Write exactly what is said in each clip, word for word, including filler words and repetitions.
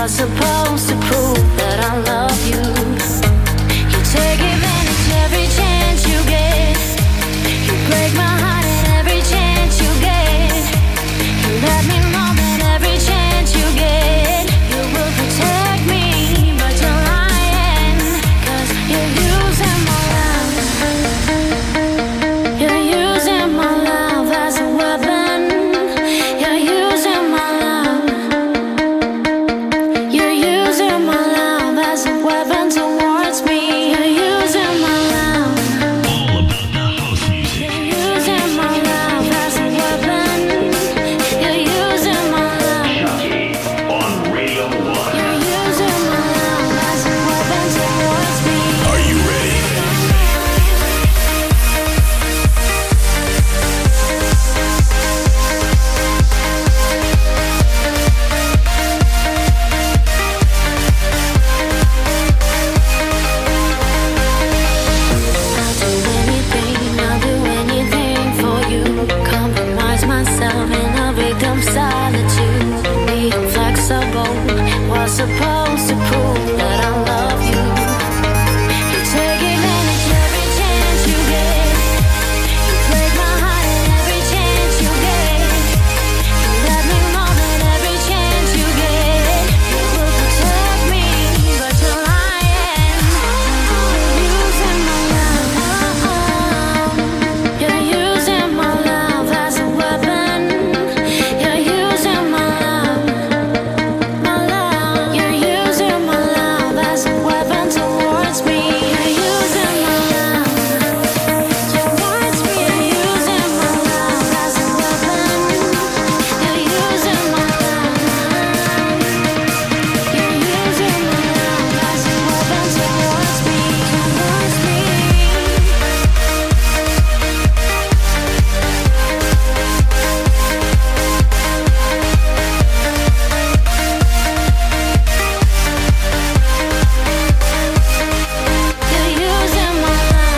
supposed to prove that I love you. You take advantage every chance you get. You break my heart at every chance you get. You let me know that every chance you get. You will protect me, but you're lying. Cause you're using my love. You're using my love as a weapon. You're using my love. You're using my love as a weapon towards me. You're using my love. All about the house music. You're using my love as a weapon. You're using my love. Chucky on Radio One. You're using my love as a weapon towards me. Are you ready? I'll do anything, I'll do anything for you. Compromise myself in a victim solitude. Being flexible was supposed to prove that I love you. You take advantage every chance you get. You break my heart at every chance you get. You let me know that every chance you get. You will protect me, but you're lying. You're using my love. You're using my love as a weapon. You're using my love. My love. You're using my love as a weapon towards me. You're using my love towards me. You're using my love as a weapon. You're using my love. You're using my love as a weapon towards me. Towards me. You're using my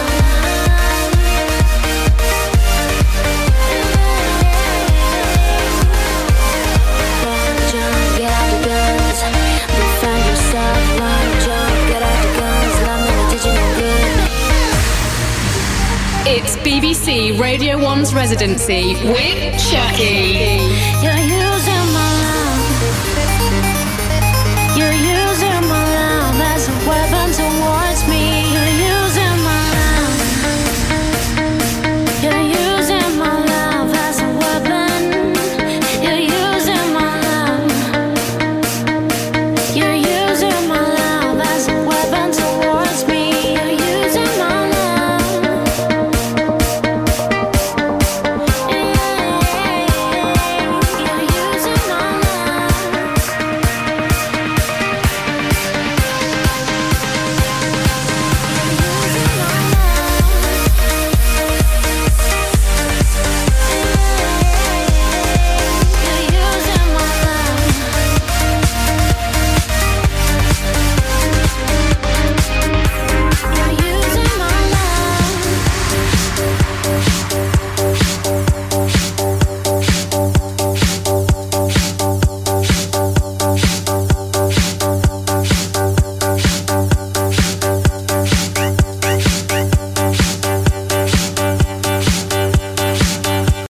love. Jump, get out the guns. Defend yourself. Run, jump, get out the guns. Love never did you no good. It's B B C Radio one's Residency with Chucky. You're using my love.